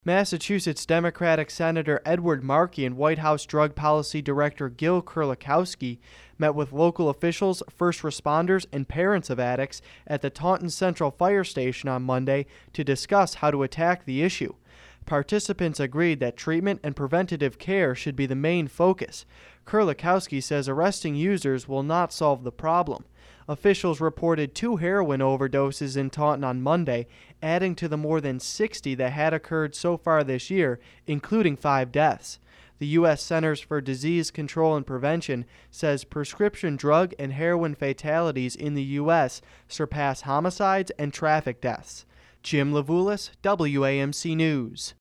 Massachusetts Democratic Senator Edward Markey and White House Drug Policy Director Gil Kurlikowski met with local officials, first responders, and parents of addicts at the Taunton Central Fire Station on Monday to discuss how to attack the issue. Participants agreed that treatment and preventative care should be the main focus. Kurlikowski says arresting users will not solve the problem. Officials reported 2 heroin overdoses in Taunton on Monday, adding to the more than 60 that had occurred so far this year, including 5 deaths. The U.S. Centers for Disease Control and Prevention says prescription drug and heroin fatalities in the U.S. surpass homicides and traffic deaths. Jim Levulis, WAMC News.